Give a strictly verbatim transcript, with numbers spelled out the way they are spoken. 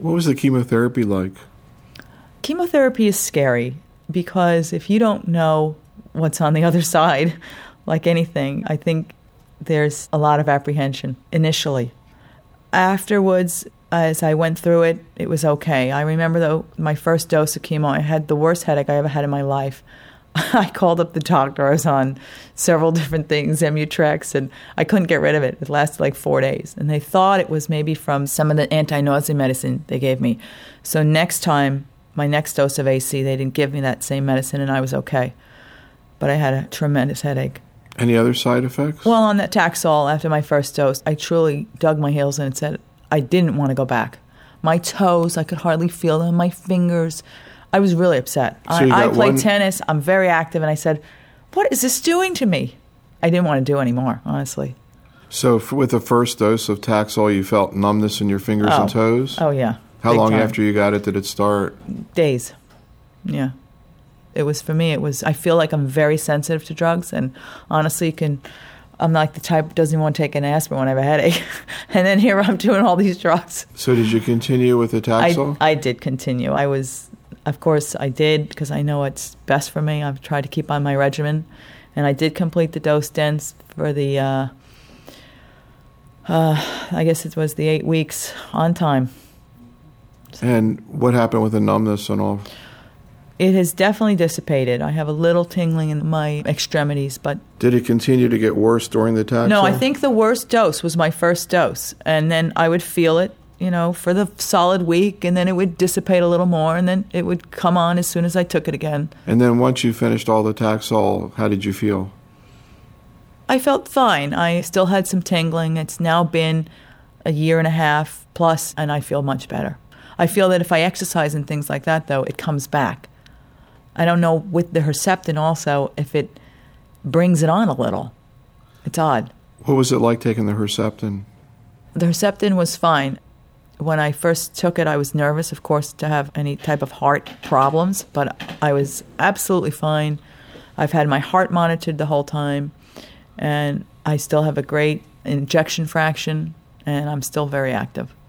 What was the chemotherapy like? Chemotherapy is scary because if you don't know what's on the other side, like anything, I think there's a lot of apprehension initially. Afterwards, as I went through it, it was okay. I remember, though, my first dose of chemo, I had the worst headache I ever had in my life. I called up the doctor. I was on several different things, Emutrex, and I couldn't get rid of it. It lasted like four days. And they thought it was maybe from some of the anti-nausea medicine they gave me. So next time, my next dose of A C, they didn't give me that same medicine, and I was okay. But I had a tremendous headache. Any other side effects? Well, on that Taxol, after my first dose, I truly dug my heels in and said I didn't want to go back. My toes, I could hardly feel them, my fingers. I was really upset. So I, I play one... tennis. I'm very active. And I said, what is this doing to me? I didn't want to do anymore, honestly. So f- with the first dose of Taxol, you felt numbness in your fingers oh. and toes? Oh, yeah. How Big long time. after you got it did it start? Days. Yeah. It was, for me, it was, I feel like I'm very sensitive to drugs. And honestly, you can, I'm like the type that doesn't even want to take an aspirin when I have a headache. And then here I'm doing all these drugs. So did you continue with the Taxol? I, I did continue. I was... Of course, I did, because I know it's best for me. I've tried to keep on my regimen. And I did complete the dose dense for the, uh, uh, I guess it was the eight weeks on time. And what happened with the numbness and all? It has definitely dissipated. I have a little tingling in my extremities, but... Did it continue to get worse during the Taxol? No, I think the worst dose was my first dose. And then I would feel it, you know, for the solid week, and then it would dissipate a little more, and then it would come on as soon as I took it again. And then once you finished all the Taxol, how did you feel? I felt fine. I still had some tingling. It's now been a year and a half plus, and I feel much better. I feel that if I exercise and things like that, though, it comes back. I don't know with the Herceptin also if it brings it on a little. It's odd. What was it like taking the Herceptin? The Herceptin was fine. When I first took it, I was nervous, of course, to have any type of heart problems, but I was absolutely fine. I've had my heart monitored the whole time, and I still have a great injection fraction, and I'm still very active.